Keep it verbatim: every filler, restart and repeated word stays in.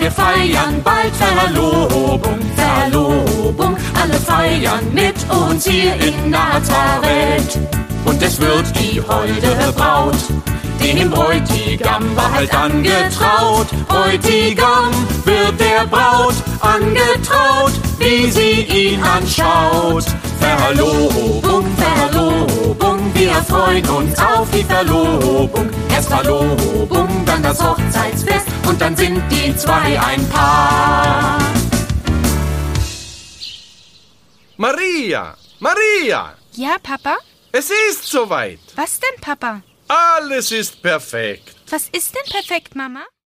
wir feiern bald Verlobung, Verlobung. Alle feiern mit uns hier in Nazareth. Und es wird die holde Braut dem Bräutigam bald angetraut. Bräutigam wird der Braut angetraut, wie sie ihn anschaut. Verlobung, Verlobung, wir freuen uns auf die Verlobung. Erst Verlobung, dann das Hochzeitsfest und dann sind die zwei ein Paar. Maria, Maria! Ja, Papa? Es ist soweit. Was denn, Papa? Alles ist perfekt. Was ist denn perfekt, Mama?